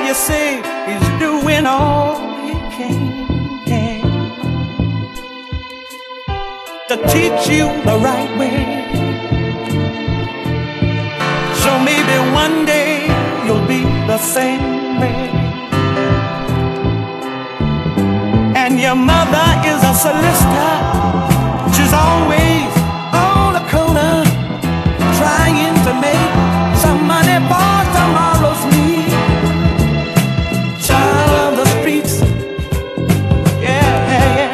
you say he's doing all he can to teach you the right way. So maybe one day you'll be the same way. And your mother is a solicitor. She's always on the corner trying to make some money for tomorrow's need. Child of the streets, yeah, yeah.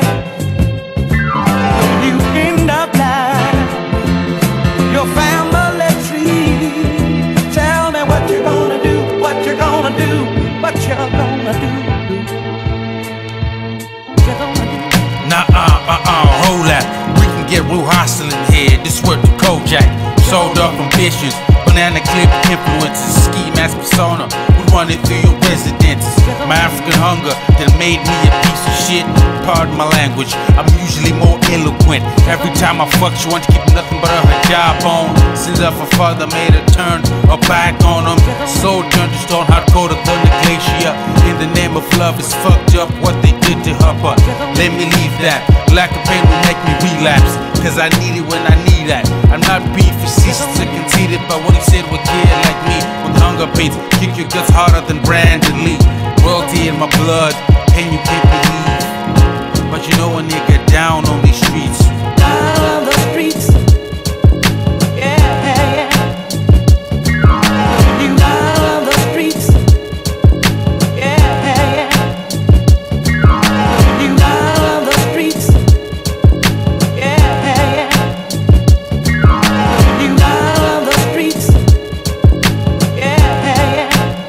You end up like your family tree. Tell me what you're gonna do, what you're gonna do, what you're gonna do. Hold that. We can get real hostile in here. This work to Kojak. Sold up ambitions, banana clip influences, ski mask persona. We run it through your residences. My African hunger that made me a piece of shit. Pardon my language, I'm usually more eloquent. Every time I fuck, she want to keep nothing but her job on. Since her father made her turn her back on him, so turned to stone, how to go to Thunder Glacier. In the name of love, it's fucked up what they did to her, but let me leave that. Lack of pain will make me relapse, cause I need it when I need that. I'm not being facetious or conceited, but what he said would kid like me with hunger pains. Kick your guts harder than Brandon Lee. Royalty in my blood, pain you can't believe. But you know a nigga down on these streets. Down the streets, yeah, yeah. You down the streets, yeah, yeah. You down the streets, yeah, yeah. You down the streets, yeah, yeah.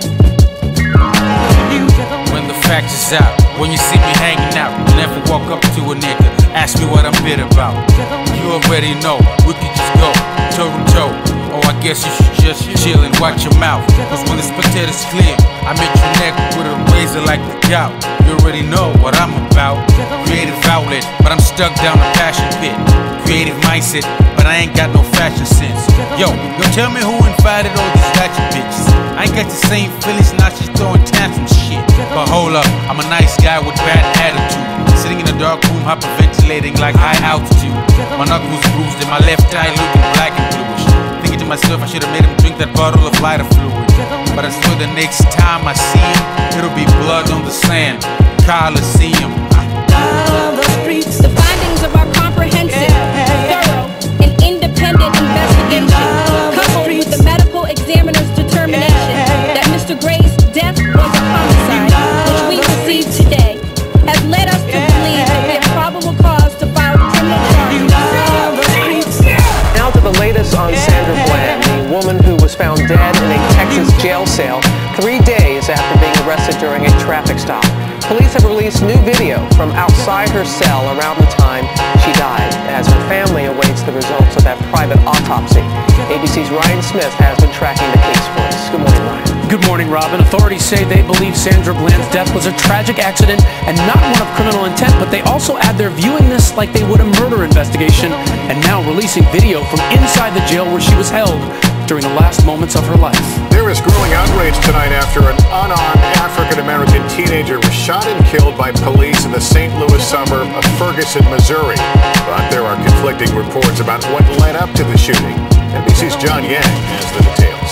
When the fact is out, when you see me hanging out, never walk up to a nigga, ask me what I'm bitter about. You already know, we can just go toe to toe. Oh, I guess you should just chill and watch your mouth, cause when the spectator's clear, I make your neck with a razor like the gout. You already know what I'm about. Creative outlet, but I'm stuck down a passion pit. Creative mindset, but I ain't got no fashion sense. Yo, tell me who invited all these ratchet bitches. I ain't got the same feelings, now she's throwing tantrums shit. But hold up, I'm a nice guy with bad attitude, sitting in a dark room, hyperventilating like high altitude. My knuckles bruised and my left eye looking black and bluish. Thinking to myself, I should've made him drink that bottle of lighter fluid. But I swear the next time I see him, it'll be blood on the sand, Coliseum. Down the streets, The findings of our comprehensive, thorough, and independent investigation, coupled with the medical examiner's determination that Mr. Gray's death was a homicide, which we received today, has led us to believe that we have probable cause to file criminal charges. down the streets. Now to the latest on Sandra Bland, the woman who was found dead in a Texas jail cell 3 days after being arrested during a traffic stop. Police have released new video from outside her cell around the time she died, as her family awaits the results of that private autopsy. ABC's Ryan Smith has been tracking the case for us. Good morning, Ryan. Good morning, Robin. Authorities say they believe Sandra Bland's death was a tragic accident and not one of criminal intent, but they also add they're viewing this like they would a murder investigation and now releasing video from inside the jail where she was held during the last moments of her life. There is growing outrage tonight after an unarmed African-American teenager was shot and killed by police in the St. Louis suburb of Ferguson, Missouri. But there are conflicting reports about what led up to the shooting. NBC's John Yang has the details.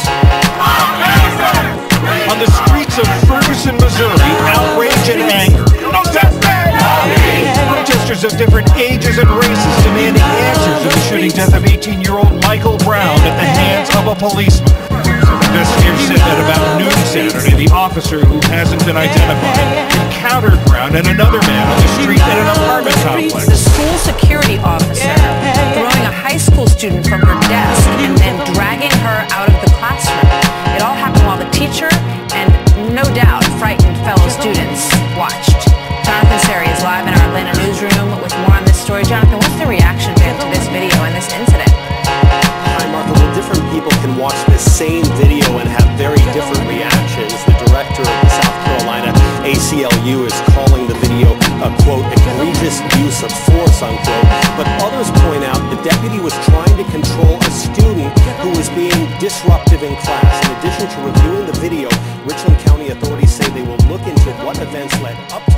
On the streets of Ferguson, Missouri, outrage and anger. Protesters of different ages and races demanding answers to the shooting death of 18-year-old Michael Brown at the hands of a policeman. Investigators said that about noon Saturday, the officer, who hasn't been identified, encountered Brown and another man on the street in an apartment complex. The school security officer throwing a high school student from her desk and then dragging her out of the classroom. It all happened while the teacher and no doubt frightened fellow students watched. Jonathan Seri is live in our Atlanta newsroom with more on this story. Jonathan, what's the reaction been to this video and this incident? Hi, Martha. Well, different people can watch this same video and have very different reactions. The director of the South Carolina ACLU is calling the video a, quote, egregious use of force, unquote. But others point out the deputy was trying to control a student who was being disruptive in class. In addition to reviewing the video, Richland County authorities say up